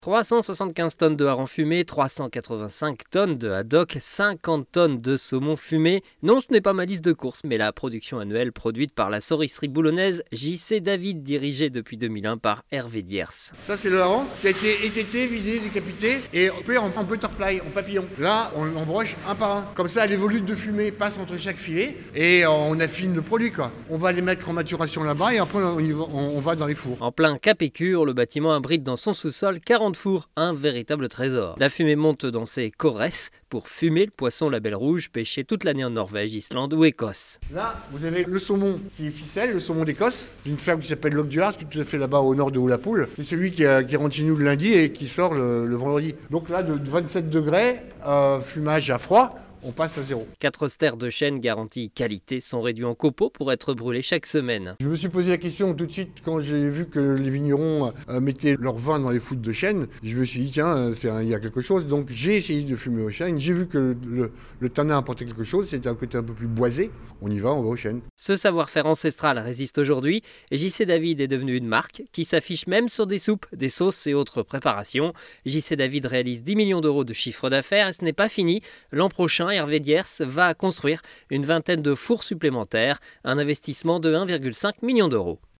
375 tonnes de harengs fumés, 385 tonnes de haddock, 50 tonnes de saumon fumé. Non, ce n'est pas ma liste de courses, mais la production annuelle produite par la saurisserie boulonnaise J.C. David, dirigée depuis 2001 par Hervé Diers. Ça, c'est le hareng qui a été étêté, vidé, décapité et coupé en butterfly, en papillon. Là, on embroche un par un. Comme ça, les volutes de fumée passent entre chaque filet et on affine le produit, quoi. On va les mettre en maturation là-bas et après, on va dans les fours. En plein Cap-Écure, le bâtiment abrite dans son sous-sol 40 fours, un véritable trésor. La fumée monte dans ses coresses pour fumer le poisson label rouge pêché toute l'année en Norvège, Islande ou Écosse. Là, vous avez le saumon qui est ficelle, le saumon d'Écosse, d'une ferme qui s'appelle Loch du Hart, qui est tout à fait là-bas au nord de Oulapoule. C'est celui qui rentre chez nous le lundi et qui sort le vendredi. Donc là, de 27 degrés, fumage à froid, on passe à 0. 4 stères de chêne garantie qualité sont réduits en copeaux pour être brûlés chaque semaine. Je me suis posé la question tout de suite quand j'ai vu que les vignerons mettaient leur vin dans les foudres de chêne. Je me suis dit, tiens, il y a quelque chose. Donc j'ai essayé de fumer au chêne. J'ai vu que le tanin apportait quelque chose. C'était un côté un peu plus boisé. On va au chêne. Ce savoir-faire ancestral résiste aujourd'hui. J.C. David est devenu une marque qui s'affiche même sur des soupes, des sauces et autres préparations. J.C. David réalise 10 millions d'euros de chiffre d'affaires et ce n'est pas fini. L'an prochain, Hervé Diers va construire une vingtaine de fours supplémentaires, un investissement de 1,5 million d'euros.